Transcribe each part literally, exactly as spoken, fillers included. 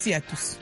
Merci à tous.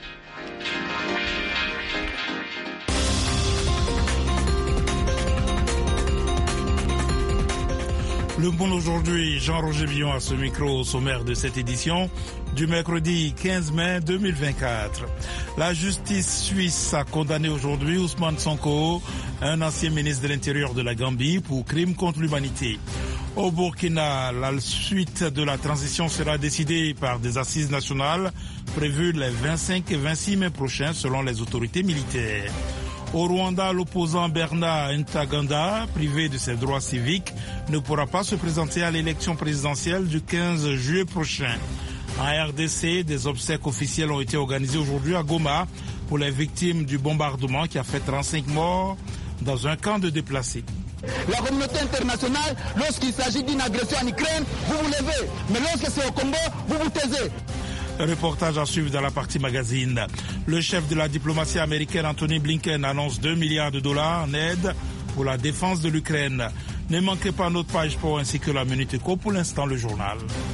Le Monde aujourd'hui, Jean-Roger Villon à ce micro au sommaire de cette édition du mercredi quinze mai deux mille vingt-quatre. La justice suisse a condamné aujourd'hui Ousmane Sonko, un ancien ministre de l'Intérieur de la Gambie, pour crime contre l'humanité. Au Burkina, la suite de la transition sera décidée par des assises nationales prévues les vingt-cinq et vingt-six mai prochains selon les autorités militaires. Au Rwanda, l'opposant Bernard Ntaganda, privé de ses droits civiques, ne pourra pas se présenter à l'élection présidentielle du quinze juillet prochain. En R D C, des obsèques officielles ont été organisées aujourd'hui à Goma pour les victimes du bombardement qui a fait trente-cinq morts dans un camp de déplacés. La communauté internationale, lorsqu'il s'agit d'une agression en Ukraine, vous vous levez. Mais lorsque c'est au Congo, vous vous taisez. Reportage à suivre dans la partie magazine. Le chef de la diplomatie américaine, Anthony Blinken, annonce deux milliards de dollars en aide pour la défense de l'Ukraine. Ne manquez pas notre page pour ainsi que la Minute Éco. Pour l'instant, le journal.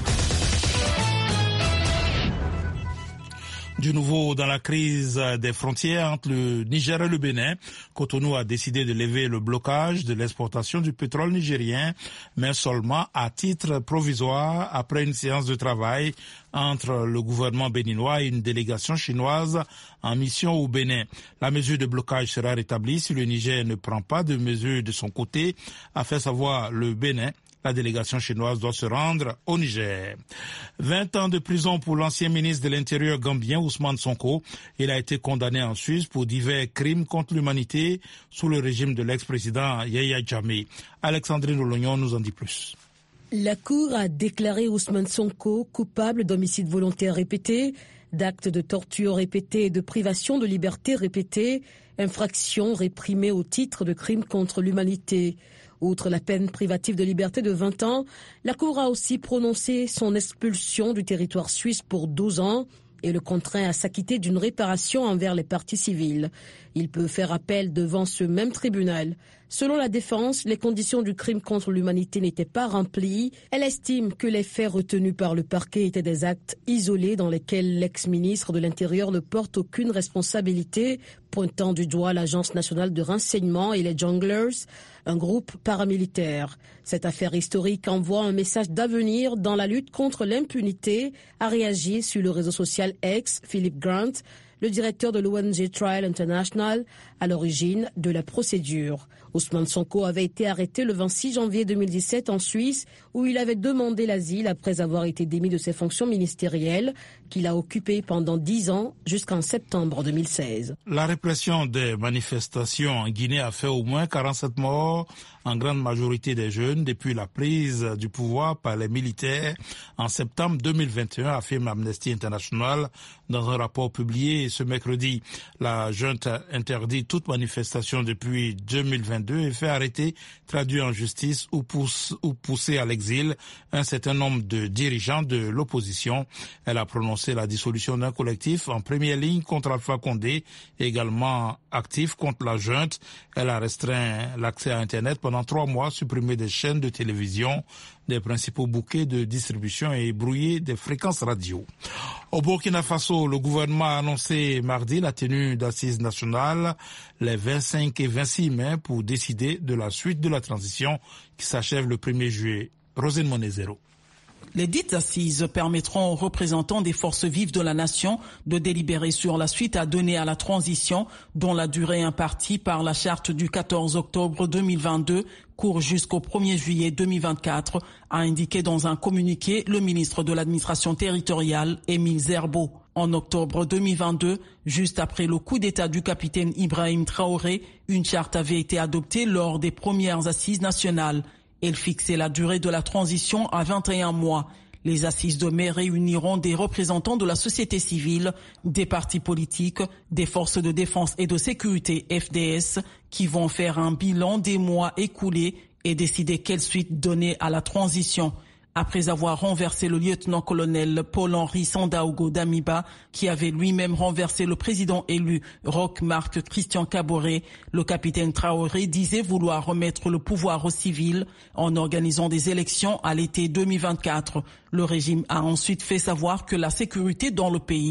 Du nouveau dans la crise des frontières entre le Niger et le Bénin, Cotonou a décidé de lever le blocage de l'exportation du pétrole nigérien, mais seulement à titre provisoire après une séance de travail entre le gouvernement béninois et une délégation chinoise en mission au Bénin. La mesure de blocage sera rétablie si le Niger ne prend pas de mesures de son côté, a fait savoir le Bénin. La délégation chinoise doit se rendre au Niger. vingt ans de prison pour l'ancien ministre de l'Intérieur gambien Ousmane Sonko. Il a été condamné en Suisse pour divers crimes contre l'humanité sous le régime de l'ex-président Yahya Jammeh. Alexandrine Olognon nous en dit plus. La Cour a déclaré Ousmane Sonko coupable d'homicide volontaire répété, d'actes de torture répétés et de privation de liberté répétée, infractions réprimées au titre de crimes contre l'humanité. Outre la peine privative de liberté de vingt ans, la Cour a aussi prononcé son expulsion du territoire suisse pour douze ans et le contraint à s'acquitter d'une réparation envers les parties civiles. Il peut faire appel devant ce même tribunal. Selon la défense, les conditions du crime contre l'humanité n'étaient pas remplies. Elle estime que les faits retenus par le parquet étaient des actes isolés dans lesquels l'ex-ministre de l'Intérieur ne porte aucune responsabilité, pointant du doigt l'Agence nationale de renseignement et les Junglers, un groupe paramilitaire. Cette affaire historique envoie un message d'avenir dans la lutte contre l'impunité, a réagi sur le réseau social X Philip Grant, le directeur de l'O N G Trial International, à l'origine de la procédure. Ousmane Sonko avait été arrêté le vingt-six janvier deux mille dix-sept en Suisse, où il avait demandé l'asile après avoir été démis de ses fonctions ministérielles, qu'il a occupées pendant dix ans jusqu'en septembre deux mille seize. La répression des manifestations en Guinée a fait au moins quarante-sept morts, en grande majorité des jeunes, depuis la prise du pouvoir par les militaires en septembre deux mille vingt et un, affirme Amnesty International dans un rapport publié ce mercredi. La junte interdit toute manifestation depuis deux mille vingt-deux et fait arrêter, traduire en justice ou, pousse, ou pousser à l'exil un certain nombre de dirigeants de l'opposition. Elle a prononcé la dissolution d'un collectif en première ligne contre Alpha Condé, également actif contre la junte. Elle a restreint l'accès à Internet pendant trois mois, supprimé des chaînes de télévision, des principaux bouquets de distribution et brouillé des fréquences radio. Au Burkina Faso, le gouvernement a annoncé mardi la tenue d'assises nationales les vingt-cinq et vingt-six mai pour décider de la suite de la transition qui s'achève le premier juillet. Rosine Monezero. Les dites assises permettront aux représentants des forces vives de la nation de délibérer sur la suite à donner à la transition, dont la durée impartie par la charte du quatorze octobre deux mille vingt-deux court jusqu'au premier juillet deux mille vingt-quatre, a indiqué dans un communiqué le ministre de l'administration territoriale, Émile Zerbo. En octobre deux mille vingt-deux, juste après le coup d'État du capitaine Ibrahim Traoré, une charte avait été adoptée lors des premières assises nationales. Elle fixait la durée de la transition à vingt et un mois. Les assises de mai réuniront des représentants de la société civile, des partis politiques, des forces de défense et de sécurité F D S, qui vont faire un bilan des mois écoulés et décider quelle suite donner à la transition. Après avoir renversé le lieutenant-colonel Paul-Henri Sandaogo Damiba, qui avait lui-même renversé le président élu Roch-Marc Christian Kaboré, le capitaine Traoré disait vouloir remettre le pouvoir aux civils en organisant des élections à l'été deux mille vingt-quatre. Le régime a ensuite fait savoir que la sécurité dans le pays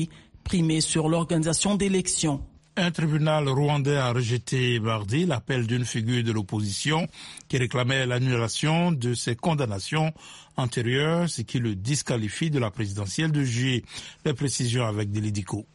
primé sur l'organisation d'élections. Un tribunal rwandais a rejeté mardi l'appel d'une figure de l'opposition qui réclamait l'annulation de ses condamnations antérieures, ce qui le disqualifie de la présidentielle de juillet. Les précisions avec Delidiko.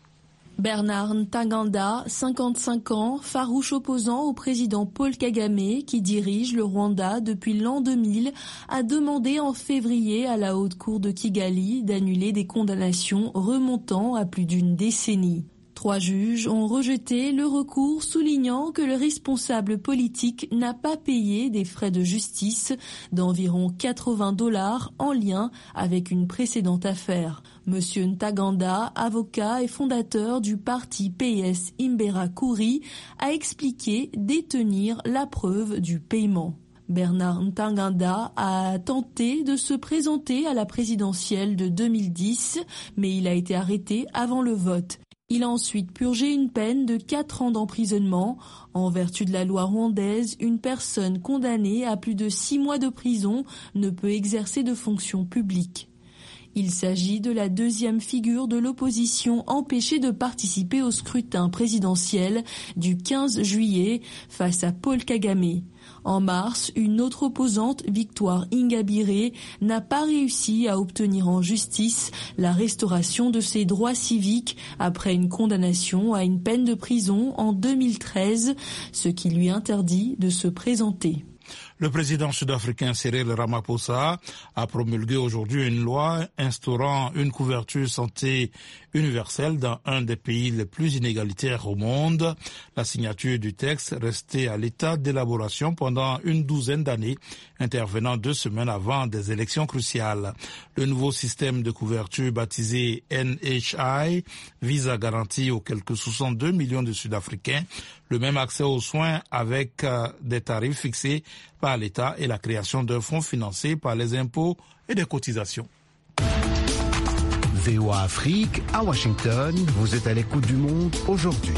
Bernard Ntaganda, cinquante-cinq ans, farouche opposant au président Paul Kagame, qui dirige le Rwanda depuis l'an deux mille, a demandé en février à la Haute Cour de Kigali d'annuler des condamnations remontant à plus d'une décennie. Trois juges ont rejeté le recours, soulignant que le responsable politique n'a pas payé des frais de justice d'environ quatre-vingts dollars en lien avec une précédente affaire. Monsieur Ntaganda, avocat et fondateur du parti P S Imberakuri, a expliqué détenir la preuve du paiement. Bernard Ntaganda a tenté de se présenter à la présidentielle de deux mille dix, mais il a été arrêté avant le vote. Il a ensuite purgé une peine de quatre ans d'emprisonnement. En vertu de la loi rwandaise, une personne condamnée à plus de six mois de prison ne peut exercer de fonction publique. Il s'agit de la deuxième figure de l'opposition empêchée de participer au scrutin présidentiel du quinze juillet face à Paul Kagame. En mars, une autre opposante, Victoire Ingabire, n'a pas réussi à obtenir en justice la restauration de ses droits civiques après une condamnation à une peine de prison en deux mille treize, ce qui lui interdit de se présenter. Le président sud-africain Cyril Ramaphosa a promulgué aujourd'hui une loi instaurant une couverture santé universelle dans un des pays les plus inégalitaires au monde. La signature du texte restait à l'état d'élaboration pendant une douzaine d'années, intervenant deux semaines avant des élections cruciales. Le nouveau système de couverture baptisé N H I vise à garantir aux quelques soixante-deux millions de Sud-Africains le même accès aux soins avec euh, des tarifs fixés par l'État et la création d'un fonds financé par les impôts et des cotisations. V O A Afrique, à Washington, vous êtes à l'écoute du monde aujourd'hui.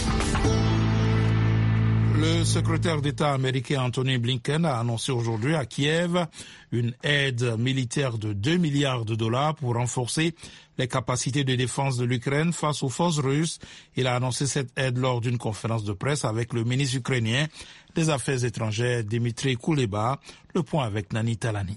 Le secrétaire d'État américain Anthony Blinken a annoncé aujourd'hui à Kiev une aide militaire de deux milliards de dollars pour renforcer les capacités de défense de l'Ukraine face aux forces russes. Il a annoncé cette aide lors d'une conférence de presse avec le ministre ukrainien des Affaires étrangères Dmitry Kuleba. Le point avec Nani Talani.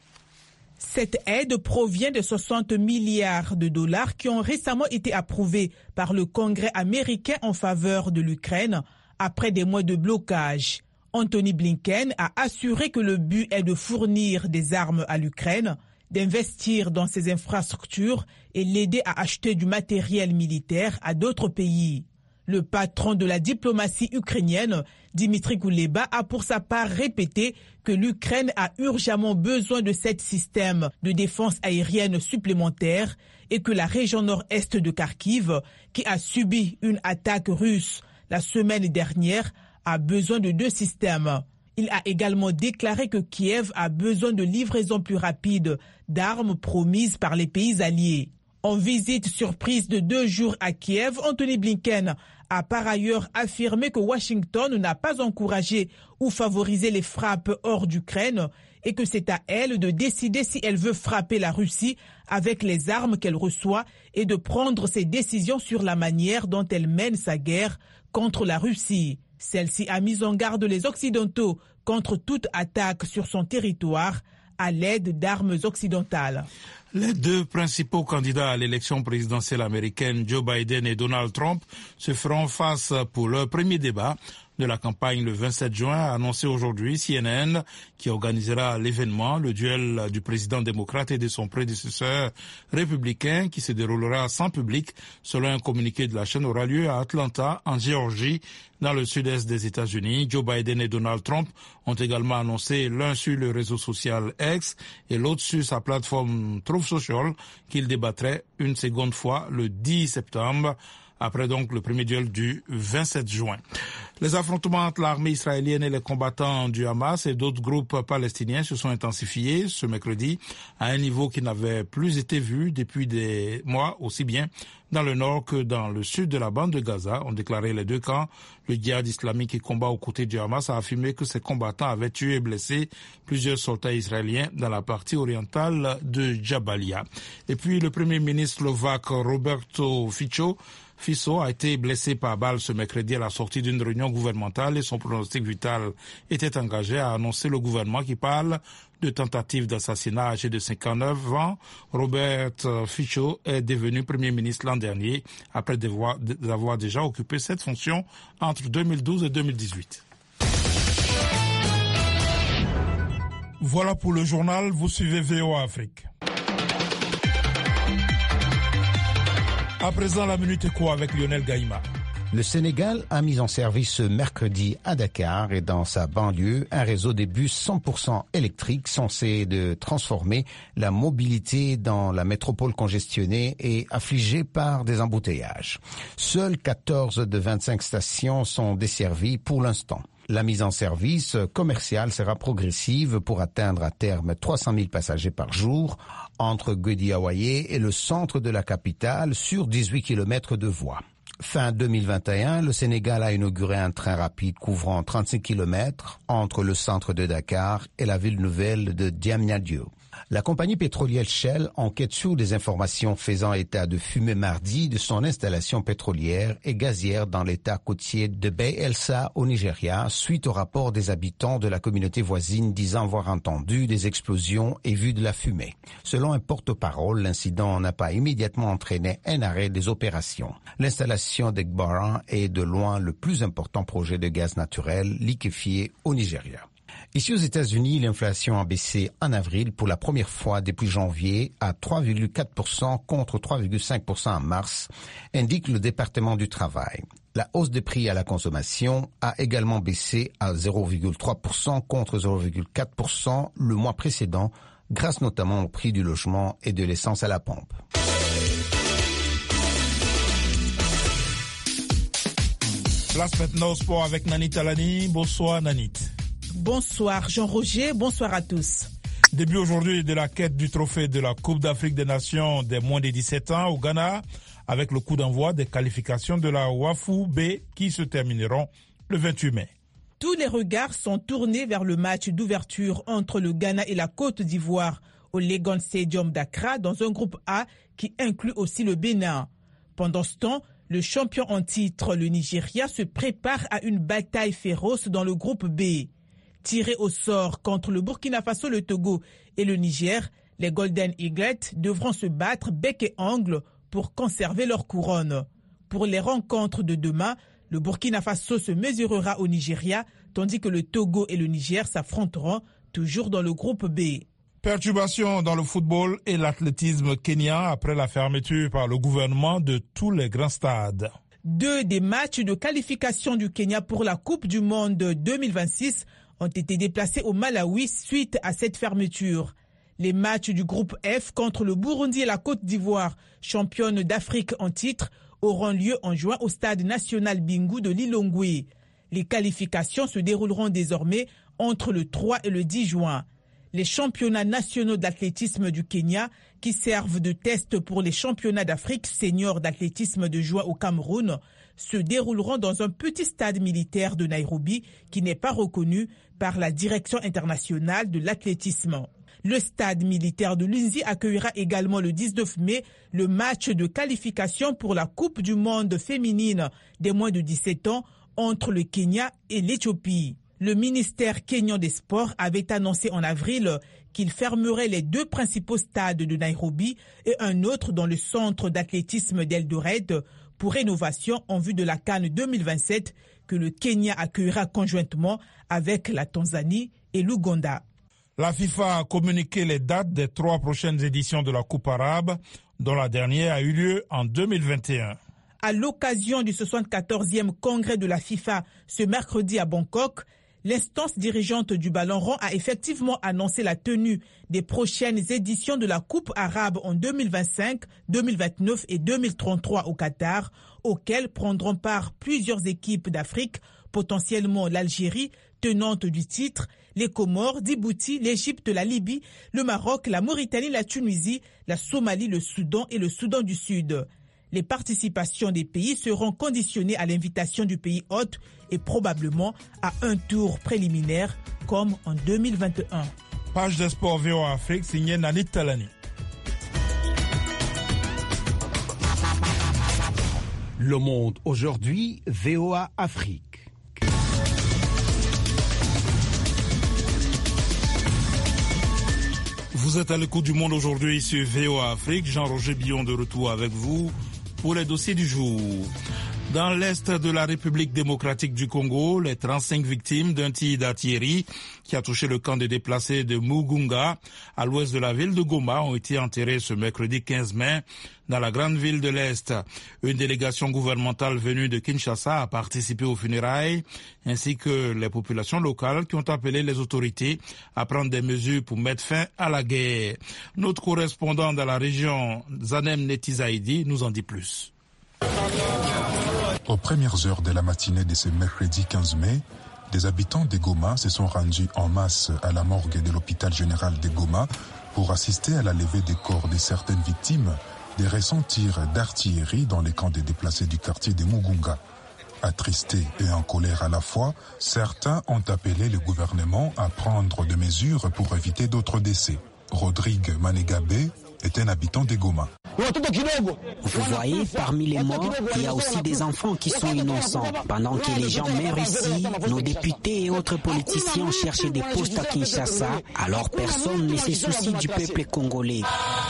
Cette aide provient de soixante milliards de dollars qui ont récemment été approuvés par le Congrès américain en faveur de l'Ukraine après des mois de blocage. Anthony Blinken a assuré que le but est de fournir des armes à l'Ukraine, d'investir dans ses infrastructures et l'aider à acheter du matériel militaire à d'autres pays. Le patron de la diplomatie ukrainienne, Dmitry Kuleba, a pour sa part répété que l'Ukraine a urgemment besoin de cet système de défense aérienne supplémentaire et que la région nord-est de Kharkiv, qui a subi une attaque russe la semaine dernière, a besoin de deux systèmes. Il a également déclaré que Kiev a besoin de livraisons plus rapides d'armes promises par les pays alliés. En visite surprise de deux jours à Kiev, Anthony Blinken a par ailleurs affirmé que Washington n'a pas encouragé ou favorisé les frappes hors d'Ukraine et que c'est à elle de décider si elle veut frapper la Russie avec les armes qu'elle reçoit et de prendre ses décisions sur la manière dont elle mène sa guerre contre la Russie. Celle-ci a mis en garde les Occidentaux contre toute attaque sur son territoire à l'aide d'armes occidentales. Les deux principaux candidats à l'élection présidentielle américaine, Joe Biden et Donald Trump, se feront face pour leur premier débat de la campagne le vingt-sept juin, a annoncé aujourd'hui C N N, qui organisera l'événement, le duel du président démocrate et de son prédécesseur républicain, qui se déroulera sans public, selon un communiqué de la chaîne, aura lieu à Atlanta, en Géorgie, dans le sud-est des États-Unis. Joe Biden et Donald Trump ont également annoncé, l'un sur le réseau social X et l'autre sur sa plateforme Truth Social, qu'ils débattraient une seconde fois le dix septembre, après donc le premier duel du vingt-sept juin. Les affrontements entre l'armée israélienne et les combattants du Hamas et d'autres groupes palestiniens se sont intensifiés ce mercredi à un niveau qui n'avait plus été vu depuis des mois, aussi bien dans le nord que dans le sud de la bande de Gaza, ont déclaré les deux camps. Le djihad islamique qui combat aux côtés du Hamas a affirmé que ses combattants avaient tué et blessé plusieurs soldats israéliens dans la partie orientale de Jabalia. Et puis le premier ministre slovaque Roberto Fico Fico a été blessé par balle ce mercredi à la sortie d'une réunion gouvernementale et son pronostic vital était engagé, a annoncé le gouvernement qui parle de tentative d'assassinat. Âgé de cinquante-neuf ans, Robert Fico est devenu Premier ministre l'an dernier après avoir déjà occupé cette fonction entre deux mille douze et deux mille dix-huit. Voilà pour le journal, vous suivez V O A Afrique. À présent, la Minute Éco avec Lionel Gaïma. Le Sénégal a mis en service ce mercredi à Dakar et dans sa banlieue un réseau de bus cent pour cent électriques censé de transformer la mobilité dans la métropole congestionnée et affligée par des embouteillages. Seules quatorze de vingt-cinq stations sont desservies pour l'instant. La mise en service commerciale sera progressive pour atteindre à terme trois cent mille passagers par jour entre Guédiawaye et le centre de la capitale sur dix-huit kilomètres de voies. Fin deux mille vingt et un, le Sénégal a inauguré un train rapide couvrant trente-cinq kilomètres entre le centre de Dakar et la ville nouvelle de Diamniadio. La compagnie pétrolière Shell enquête sur des informations faisant état de fumée mardi de son installation pétrolière et gazière dans l'état côtier de Bay-Elsa au Nigeria suite au rapport des habitants de la communauté voisine disant avoir entendu des explosions et vu de la fumée. Selon un porte-parole, l'incident n'a pas immédiatement entraîné un arrêt des opérations. L'installation d'Egbaran est de loin le plus important projet de gaz naturel liquéfié au Nigeria. Ici aux États-Unis, l'inflation a baissé en avril pour la première fois depuis janvier à trois virgule quatre pour cent contre trois virgule cinq pour cent en mars, indique le département du travail. La hausse des prix à la consommation a également baissé à zéro virgule trois pour cent contre zéro virgule quatre pour cent le mois précédent, grâce notamment au prix du logement et de l'essence à la pompe. Place maintenant au sport avec Nanit Talani. Bonsoir Nanit. Bonsoir Jean-Roger, bonsoir à tous. Début aujourd'hui de la quête du trophée de la Coupe d'Afrique des Nations des moins de dix-sept ans au Ghana avec le coup d'envoi des qualifications de la Wafu B qui se termineront le vingt-huit mai. Tous les regards sont tournés vers le match d'ouverture entre le Ghana et la Côte d'Ivoire au Legon Stadium d'Accra dans un groupe A qui inclut aussi le Bénin. Pendant ce temps, le champion en titre, le Nigeria, se prépare à une bataille féroce dans le groupe B. Tirés au sort contre le Burkina Faso, le Togo et le Niger, les Golden Eagles devront se battre bec et ongle pour conserver leur couronne. Pour les rencontres de demain, le Burkina Faso se mesurera au Nigeria, tandis que le Togo et le Niger s'affronteront toujours dans le groupe B. Perturbation dans le football et l'athlétisme kenyan après la fermeture par le gouvernement de tous les grands stades. Deux des matchs de qualification du Kenya pour la Coupe du Monde deux mille vingt-six ont été déplacés au Malawi suite à cette fermeture. Les matchs du groupe F contre le Burundi et la Côte d'Ivoire, championne d'Afrique en titre, auront lieu en juin au stade national Bingu de Lilongwe. Les qualifications se dérouleront désormais entre le trois et le dix juin. Les championnats nationaux d'athlétisme du Kenya, qui servent de test pour les championnats d'Afrique seniors d'athlétisme de juin au Cameroun, se dérouleront dans un petit stade militaire de Nairobi qui n'est pas reconnu par la Direction internationale de l'athlétisme. Le stade militaire de Lunzi accueillera également le dix-neuf mai le match de qualification pour la Coupe du monde féminine des moins de dix-sept ans entre le Kenya et l'Éthiopie. Le ministère kényan des Sports avait annoncé en avril qu'il fermerait les deux principaux stades de Nairobi et un autre dans le centre d'athlétisme d'Eldoret pour rénovation en vue de la CAN deux mille vingt-sept que le Kenya accueillera conjointement avec la Tanzanie et l'Ouganda. La FIFA a communiqué les dates des trois prochaines éditions de la Coupe arabe, dont la dernière a eu lieu en deux mille vingt et un. À l'occasion du soixante-quatorzième congrès de la FIFA ce mercredi à Bangkok, l'instance dirigeante du ballon rond a effectivement annoncé la tenue des prochaines éditions de la Coupe arabe en deux mille vingt-cinq, deux mille vingt-neuf et deux mille trente-trois au Qatar, auxquelles prendront part plusieurs équipes d'Afrique potentiellement l'Algérie, tenante du titre, les Comores, Djibouti, l'Égypte, la Libye, le Maroc, la Mauritanie, la Tunisie, la Somalie, le Soudan et le Soudan du Sud. Les participations des pays seront conditionnées à l'invitation du pays hôte et probablement à un tour préliminaire comme en deux mille vingt et un. Page de sport V O A Afrique signée Nanit Talani. Le Monde aujourd'hui, V O A Afrique. Vous êtes à l'écoute du Monde aujourd'hui sur V O A Afrique. Jean-Roger Billon de retour avec vous pour les dossiers du jour. Dans l'est de la République démocratique du Congo, les trente-cinq victimes d'un tir d'artillerie qui a touché le camp des déplacés de Mugunga, à l'ouest de la ville de Goma, ont été enterrées ce mercredi quinze mai dans la grande ville de l'Est. Une délégation gouvernementale venue de Kinshasa a participé aux funérailles, ainsi que les populations locales qui ont appelé les autorités à prendre des mesures pour mettre fin à la guerre. Notre correspondant dans la région, Zanem Netizaidi, nous en dit plus. Aux premières heures de la matinée de ce mercredi quinze mai, des habitants de Goma se sont rendus en masse à la morgue de l'hôpital général de Goma pour assister à la levée des corps de certaines victimes des récents tirs d'artillerie dans les camps des déplacés du quartier de Mugunga. Attristés et en colère à la fois, certains ont appelé le gouvernement à prendre des mesures pour éviter d'autres décès. Rodrigue Manegabé est un habitant de Goma. Vous voyez, parmi les morts, il y a aussi des enfants qui sont innocents. Pendant que les gens meurent ici, nos députés et autres politiciens cherchent des postes à Kinshasa, alors personne ne se soucie du peuple congolais.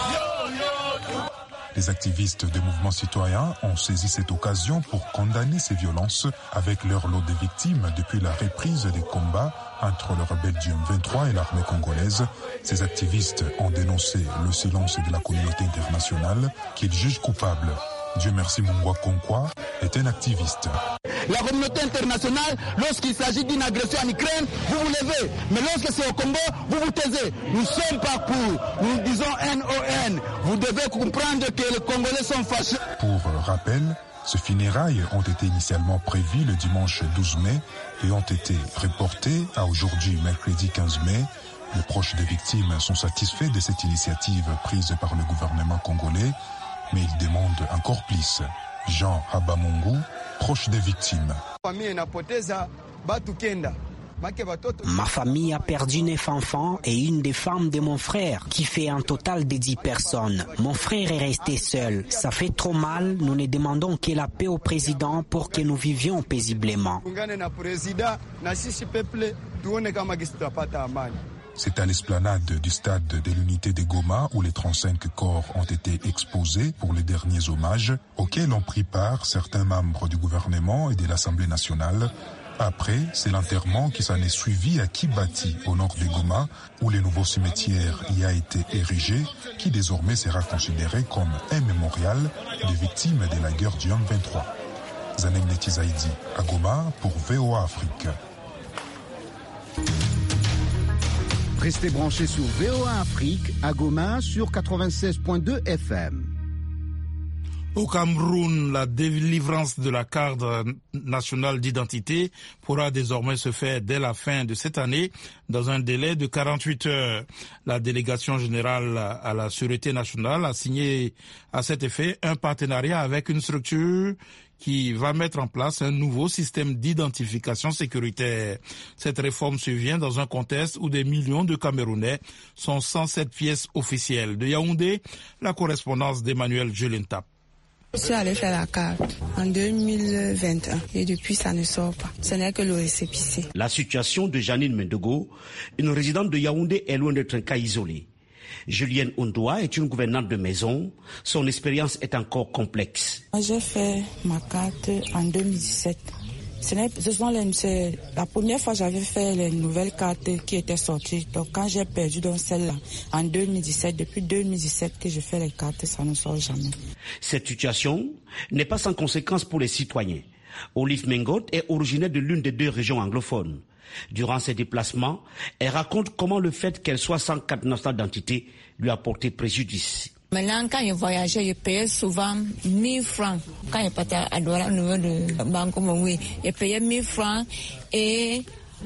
Les activistes des mouvements citoyens ont saisi cette occasion pour condamner ces violences avec leur lot de victimes depuis la reprise des combats entre le rebelle du M vingt-trois et l'armée congolaise. Ces activistes ont dénoncé le silence de la communauté internationale qu'ils jugent coupable. Dieu merci Mungwa Konkwa est un activiste. La communauté internationale, lorsqu'il s'agit d'une agression en Ukraine, vous vous levez. Mais lorsque c'est au Congo, vous vous taisez. Nous sommes pas pour. Nous disons N O N. Vous devez comprendre que les Congolais sont fâchés. Pour rappel, ces funérailles ont été initialement prévues le dimanche douze mai et ont été reportées à aujourd'hui, mercredi quinze mai. Les proches des victimes sont satisfaits de cette initiative prise par le gouvernement congolais, mais ils demandent encore plus. Jean Habamungu, proche des victimes. Ma famille a perdu neuf enfants et une des femmes de mon frère, qui fait un total de dix personnes. Mon frère est resté seul. Ça fait trop mal. Nous ne demandons que la paix au président pour que nous vivions paisiblement. C'est à l'esplanade du stade de l'unité de Goma où les trente-cinq corps ont été exposés pour les derniers hommages auxquels ont pris part certains membres du gouvernement et de l'Assemblée nationale. Après, c'est l'enterrement qui s'en est suivi à Kibati, au nord de Goma, où le nouveau cimetière y a été érigé, qui désormais sera considéré comme un mémorial des victimes de la guerre du M vingt-trois. Zanem Netizaidi, à Goma, pour V O A Afrique. Restez branchés sur V O A Afrique à Goma sur quatre-vingt-seize point deux F M. Au Cameroun, la délivrance de la carte nationale d'identité pourra désormais se faire dès la fin de cette année dans un délai de quarante-huit heures. La délégation générale à la Sûreté nationale a signé à cet effet un partenariat avec une structure qui va mettre en place un nouveau système d'identification sécuritaire. Cette réforme survient dans un contexte où des millions de Camerounais sont sans cette pièce officielle. De Yaoundé, la correspondance d'Emmanuel Jelentap. Je suis allée faire la carte en deux mille vingt et un et depuis ça ne sort pas. Ce n'est que le récépissé. La situation de Janine Mendogo, une résidente de Yaoundé, est loin d'être un cas isolé. Julienne Ondoa est une gouvernante de maison. Son expérience est encore complexe. J'ai fait ma carte en deux mille dix-sept. Ce n'est, ce sont les, c'est la première fois que j'avais fait les nouvelles cartes qui étaient sorties. Donc quand j'ai perdu dans celle-là, en deux mille dix-sept, depuis deux mille dix-sept que je fais les cartes, ça ne sort jamais. Cette situation n'est pas sans conséquence pour les citoyens. Olive Mengot est originaire de l'une des deux régions anglophones. Durant ses déplacements, elle raconte comment le fait qu'elle soit sans carte nationale d'identité lui a porté préjudice. Maintenant, quand je voyageais, je payais souvent mille francs. Quand je partais à Douala, au niveau de Banco oui, je payais mille francs. Et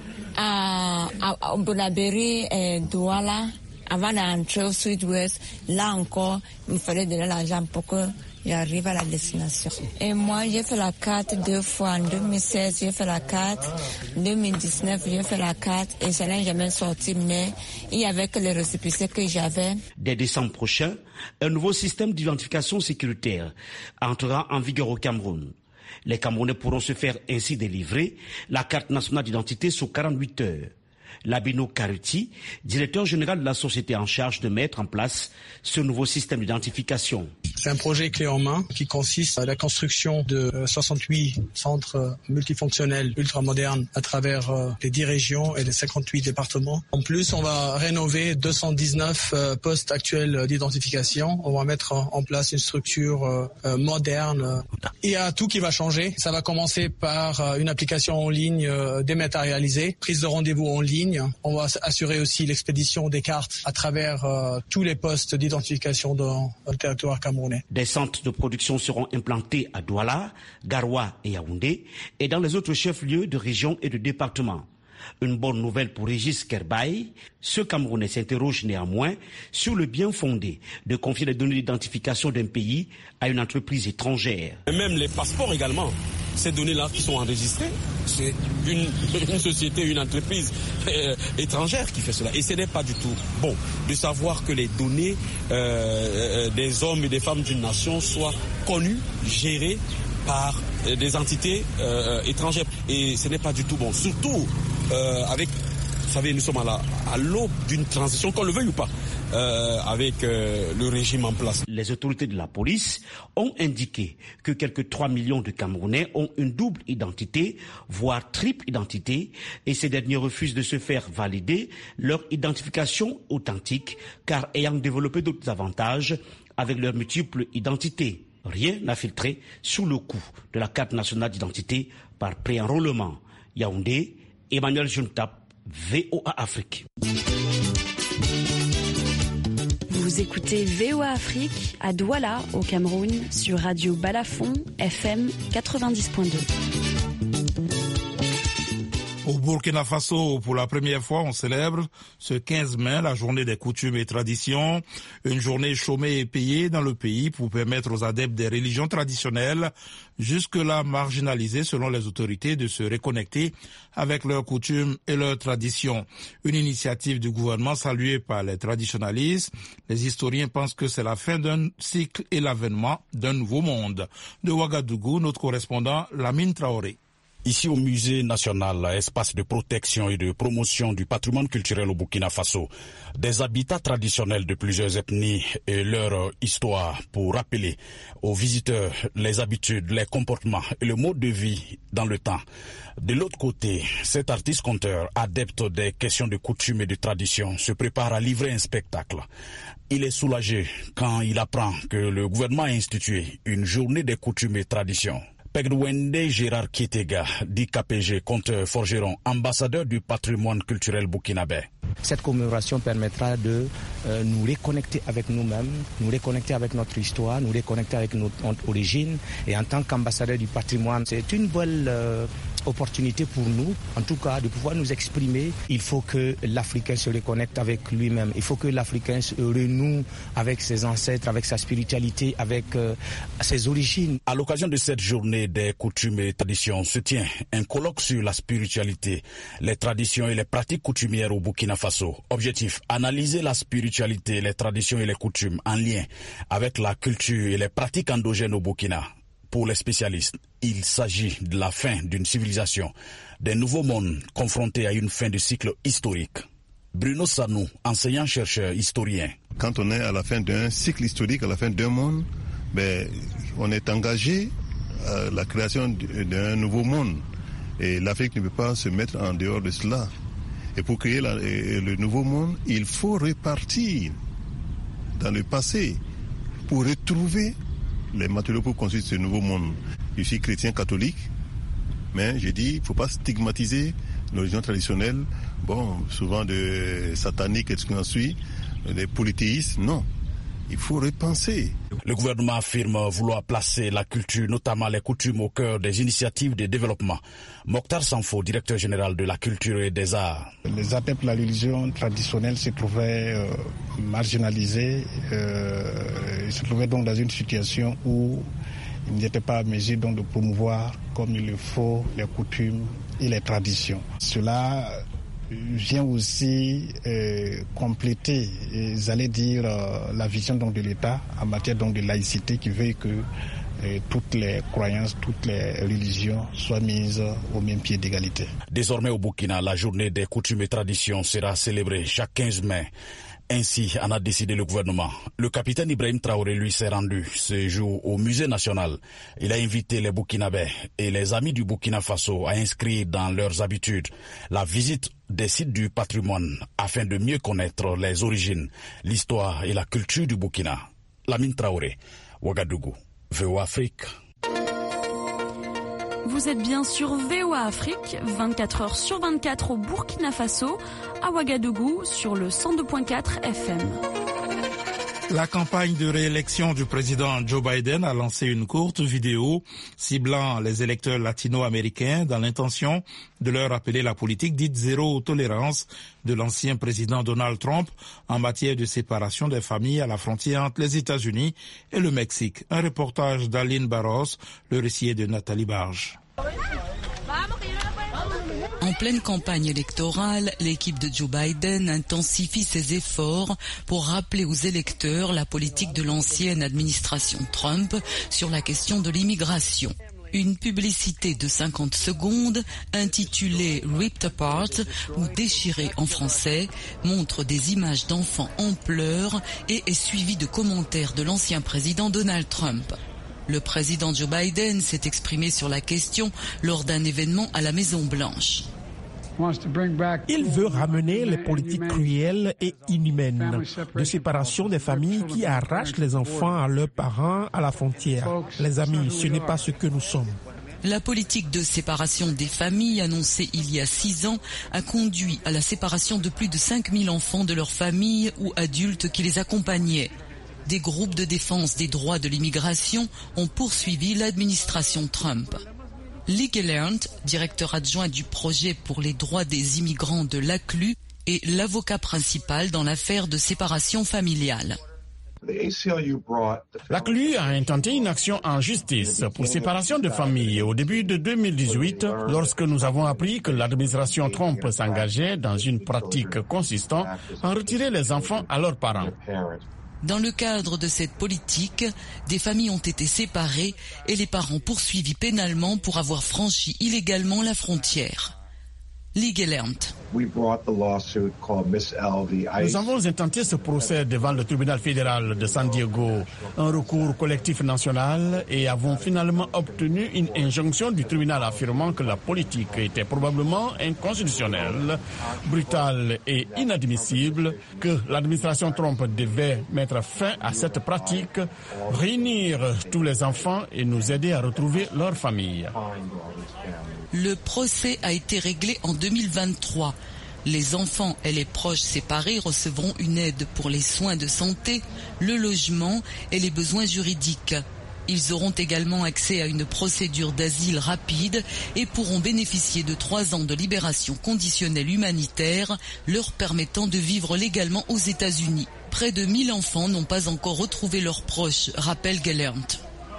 à, à, à Bonabéry et Douala, avant d'entrer au Sud-Ouest, là encore, il me fallait donner l'argent pour que j'arrive à la destination. Et moi, j'ai fait la carte deux fois. En deux mille seize, j'ai fait la carte. En deux mille dix-neuf, j'ai fait la carte. Et ça n'est jamais sorti, mais il n'y avait que les récépissés que j'avais. Dès décembre prochain, un nouveau système d'identification sécuritaire entrera en vigueur au Cameroun. Les Camerounais pourront se faire ainsi délivrer la carte nationale d'identité sous quarante-huit heures. Labino Karuti, directeur général de la société en charge de mettre en place ce nouveau système d'identification. C'est un projet clé en main qui consiste à la construction de soixante-huit centres multifonctionnels ultramodernes à travers les dix régions et les cinquante-huit départements. En plus, on va rénover deux cent dix-neuf postes actuels d'identification. On va mettre en place une structure moderne. Il y a tout qui va changer. Ça va commencer par une application en ligne dématérialisée, prise de rendez-vous en ligne. On va assurer aussi l'expédition des cartes à travers euh, tous les postes d'identification dans, dans le territoire camerounais. Des centres de production seront implantés à Douala, Garoua et Yaoundé et dans les autres chefs-lieux de région et de département. Une bonne nouvelle pour Régis Kerbaï. Ce Camerounais s'interroge néanmoins sur le bien fondé de confier les données d'identification d'un pays à une entreprise étrangère. Et même les passeports également. Ces données-là qui sont enregistrées, c'est une, une société, une entreprise euh, étrangère qui fait cela. Et ce n'est pas du tout bon de savoir que les données euh, des hommes et des femmes d'une nation soient connues, gérées par des entités euh, étrangères. Et ce n'est pas du tout bon. Surtout euh, avec, vous savez, nous sommes à, la, à l'aube d'une transition, qu'on le veuille ou pas. Euh, avec euh, le régime en place. Les autorités de la police ont indiqué que quelques trois millions de Camerounais ont une double identité, voire triple identité, et ces derniers refusent de se faire valider leur identification authentique, car ayant développé d'autres avantages avec leur multiple identité. Rien n'a filtré sous le coup de la carte nationale d'identité par pré-enrôlement. Yaoundé, Emmanuel Juntap, V O A Afrique. Vous écoutez V O A Afrique à Douala, au Cameroun, sur Radio Balafon, F M quatre-vingt-dix point deux. Au Burkina Faso, pour la première fois, on célèbre ce quinze mai la journée des coutumes et traditions, une journée chômée et payée dans le pays pour permettre aux adeptes des religions traditionnelles, jusque-là marginalisées selon les autorités, de se reconnecter avec leurs coutumes et leurs traditions. Une initiative du gouvernement saluée par les traditionalistes. Les historiens pensent que c'est la fin d'un cycle et l'avènement d'un nouveau monde. De Ouagadougou, notre correspondant Lamine Traoré. Ici au Musée national, espace de protection et de promotion du patrimoine culturel au Burkina Faso, des habitats traditionnels de plusieurs ethnies et leur histoire pour rappeler aux visiteurs les habitudes, les comportements et le mode de vie dans le temps. De l'autre côté, cet artiste-conteur, adepte des questions de coutume et de tradition, se prépare à livrer un spectacle. Il est soulagé quand il apprend que le gouvernement a institué une journée des coutumes et traditions. Pegdouende Gérard Kietega, dit K P G, conteur forgeron, ambassadeur du patrimoine culturel burkinabé. Cette commémoration permettra de euh, nous reconnecter avec nous-mêmes, nous reconnecter avec notre histoire, nous reconnecter avec notre, notre origine. Et en tant qu'ambassadeur du patrimoine, c'est une belle euh, opportunité pour nous, en tout cas, de pouvoir nous exprimer. Il faut que l'Africain se reconnecte avec lui-même. Il faut que l'Africain se renoue avec ses ancêtres, avec sa spiritualité, avec euh, ses origines. À l'occasion de cette journée des coutumes et traditions se tient un colloque sur la spiritualité, les traditions et les pratiques coutumières au Burkina Faso. Objectif, analyser la spiritualité, les traditions et les coutumes en lien avec la culture et les pratiques endogènes au Burkina. Pour les spécialistes, il s'agit de la fin d'une civilisation, d'un nouveau monde confronté à une fin de cycle historique. Bruno Sanou, enseignant-chercheur, historien. Quand on est à la fin d'un cycle historique, à la fin d'un monde, ben, on est engagé à la création d'un nouveau monde. Et l'Afrique ne peut pas se mettre en dehors de cela. Et pour créer la, le nouveau monde, il faut repartir dans le passé pour retrouver les matériaux pour construire ce nouveau monde. Je suis chrétien catholique, mais je dis, il ne faut pas stigmatiser nos religions traditionnelles, bon, souvent de sataniques et tout ce qui en suit, des polythéistes, non. il faut repenser. Le gouvernement affirme vouloir placer la culture, notamment les coutumes, au cœur des initiatives de développement. Mokhtar Sanfo, directeur général de la culture et des arts. Les adeptes de la religion traditionnelle se trouvaient euh, marginalisés, euh, ils se trouvaient donc dans une situation où ils n'étaient pas à mesure donc de promouvoir comme il le faut les coutumes et les traditions. Cela vient aussi euh, compléter, et, j'allais dire, euh, la vision donc de l'État en matière donc de laïcité qui veut que euh, toutes les croyances, toutes les religions soient mises au même pied d'égalité. Désormais au Burkina, la journée des coutumes et traditions sera célébrée chaque quinze mai. Ainsi en a décidé le gouvernement. Le capitaine Ibrahim Traoré, lui, s'est rendu ce jour au musée national. Il a invité les Burkinabés et les amis du Burkina Faso à inscrire dans leurs habitudes la visite des sites du patrimoine afin de mieux connaître les origines, l'histoire et la culture du Burkina. Lamine Traoré, Ouagadougou, V O A Afrique. Vous êtes bien sur V O A Afrique, vingt-quatre heures sur vingt-quatre au Burkina Faso, à Ouagadougou sur le cent deux point quatre F M. La campagne de réélection du président Joe Biden a lancé une courte vidéo ciblant les électeurs latino-américains dans l'intention de leur rappeler la politique dite zéro tolérance de l'ancien président Donald Trump en matière de séparation des familles à la frontière entre les États-Unis et le Mexique. Un reportage d'Aline Barros, le récit est de Nathalie Barge. En pleine campagne électorale, l'équipe de Joe Biden intensifie ses efforts pour rappeler aux électeurs la politique de l'ancienne administration Trump sur la question de l'immigration. Une publicité de cinquante secondes intitulée « Ripped Apart » ou « Déchirée » en français montre des images d'enfants en pleurs et est suivie de commentaires de l'ancien président Donald Trump. Le président Joe Biden s'est exprimé sur la question lors d'un événement à la Maison-Blanche. Il veut ramener les politiques cruelles et inhumaines de séparation des familles qui arrachent les enfants à leurs parents à la frontière. Les amis, ce n'est pas ce que nous sommes. La politique de séparation des familles annoncée il y a six ans a conduit à la séparation de plus de cinq mille enfants de leurs familles ou adultes qui les accompagnaient. Des groupes de défense des droits de l'immigration ont poursuivi l'administration Trump. Lee Gelernt, directeur adjoint du projet pour les droits des immigrants de l'A C L U, est l'avocat principal dans l'affaire de séparation familiale. L'A C L U a intenté une action en justice pour séparation de familles au début de deux mille dix-huit, lorsque nous avons appris que l'administration Trump s'engageait dans une pratique consistant à retirer les enfants à leurs parents. Dans le cadre de cette politique, des familles ont été séparées et les parents poursuivis pénalement pour avoir franchi illégalement la frontière. Lee Gelernt. Nous avons intenté ce procès devant le tribunal fédéral de San Diego, un recours collectif national, et avons finalement obtenu une injonction du tribunal affirmant que la politique était probablement inconstitutionnelle, brutale et inadmissible, que l'administration Trump devait mettre fin à cette pratique, réunir tous les enfants et nous aider à retrouver leur famille. Le procès a été réglé en deux mille vingt-trois. Les enfants et les proches séparés recevront une aide pour les soins de santé, le logement et les besoins juridiques. Ils auront également accès à une procédure d'asile rapide et pourront bénéficier de trois ans de libération conditionnelle humanitaire, leur permettant de vivre légalement aux États-Unis. Près de mille enfants n'ont pas encore retrouvé leurs proches, rappelle Gelernt.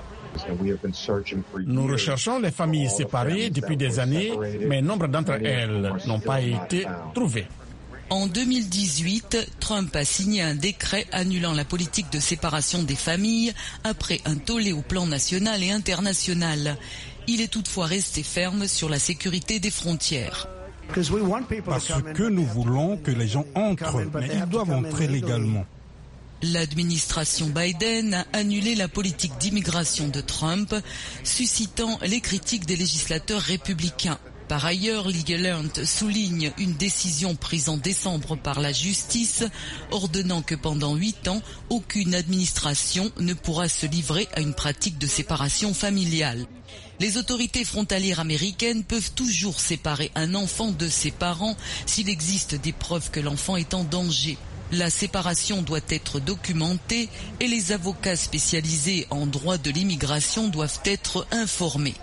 Nous recherchons les familles séparées depuis des années, mais nombre d'entre elles n'ont pas été trouvées. En deux mille dix-huit, Trump a signé un décret annulant la politique de séparation des familles après un tollé au plan national et international. Il est toutefois resté ferme sur la sécurité des frontières. Parce que nous voulons que les gens entrent, mais ils doivent entrer légalement. L'administration Biden a annulé la politique d'immigration de Trump, suscitant les critiques des législateurs républicains. Par ailleurs, Lee Gelernt souligne une décision prise en décembre par la justice, ordonnant que pendant huit ans, aucune administration ne pourra se livrer à une pratique de séparation familiale. Les autorités frontalières américaines peuvent toujours séparer un enfant de ses parents s'il existe des preuves que l'enfant est en danger. La séparation doit être documentée et les avocats spécialisés en droit de l'immigration doivent être informés.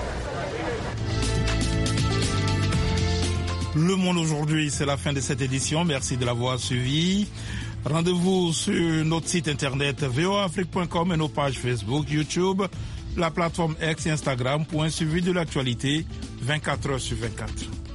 Le Monde aujourd'hui, c'est la fin de cette édition. Merci de l'avoir suivi. Rendez-vous sur notre site internet v o a afrique point com et nos pages Facebook, YouTube, la plateforme X et Instagram pour un suivi de l'actualité vingt-quatre heures sur vingt-quatre.